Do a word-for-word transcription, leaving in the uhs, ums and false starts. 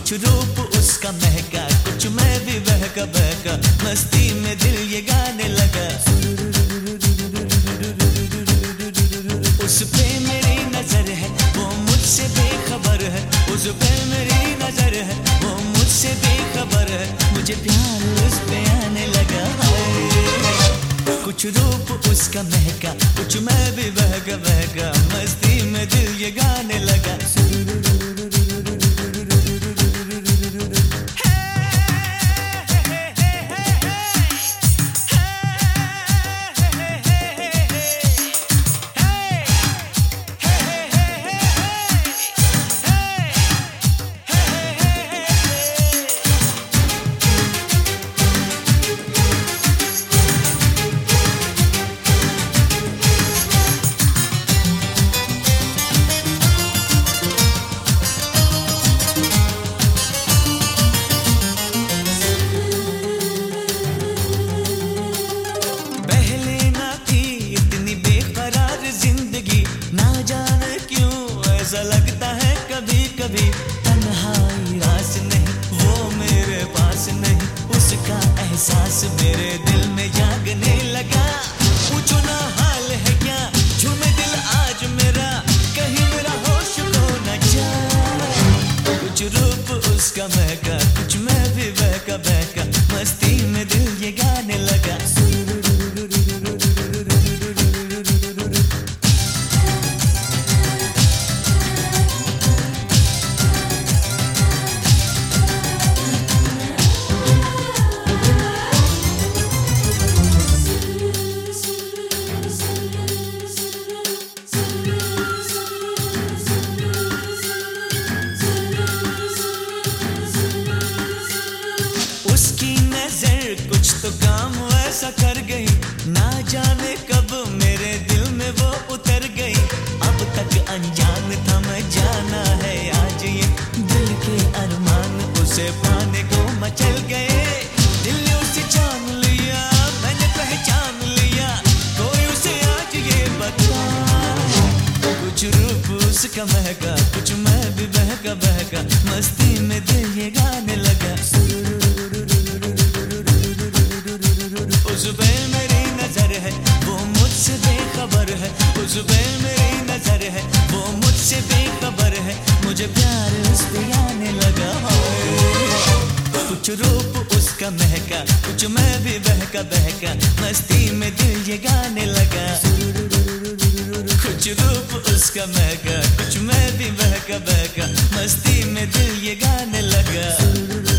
कुछ रूप उसका महका, कुछ मैं भी बहका बहका, मस्ती में दिल ये गाने लगा। उस पे मेरी नजर है, वो मुझसे बेखबर है, उस पे मेरी नजर है, वो मुझसे बेखबर है, मुझे प्यार उस पे आने लगा। कुछ रूप उसका महका, कुछ मैं भी बहका बहका, मस्ती में दिल ये गाने लगा। ऐसा लगता है कभी कभी तन्हाई रास नहीं, वो मेरे पास नहीं, उसका एहसास मेरे दिल में जागने लगा। पूछो ना हाल है क्या, झूमे दिल आज मेरा, कहीं मेरा होश खो न जाए। कुछ रूप उसका महका, कुछ मैं भी बहका बहका, मस्ती में दिल ये गाने लगा। उसकी नजर कुछ तो काम ऐसा कर गई, ना जाने कब मेरे दिल में वो उतर गई। अब तक अनजान था मैं, जाना है आज ये दिल के अरमान उसे पाने को मचल गए। दिल ने उसे जान लिया, मैंने पहचान लिया, कोई उसे आज ये बता। कुछ रूप उसका महका, कुछ मैं भी बहका बहका, मस्ती में दिल ये गाने लगा। उस पे मेरी नजर है, वो मुझसे बेखबर है, उस पे मेरी नजर है, वो मुझसे बेखबर है, मुझे प्यार उस पे आने लगा। कुछ रूप उसका महका, कुछ मैं भी बहका बहका, मस्ती में दिल ये गाने लगा। कुछ रूप उसका महका, कुछ मैं भी बहका बहका, मस्ती में दिल ये गाने लगा।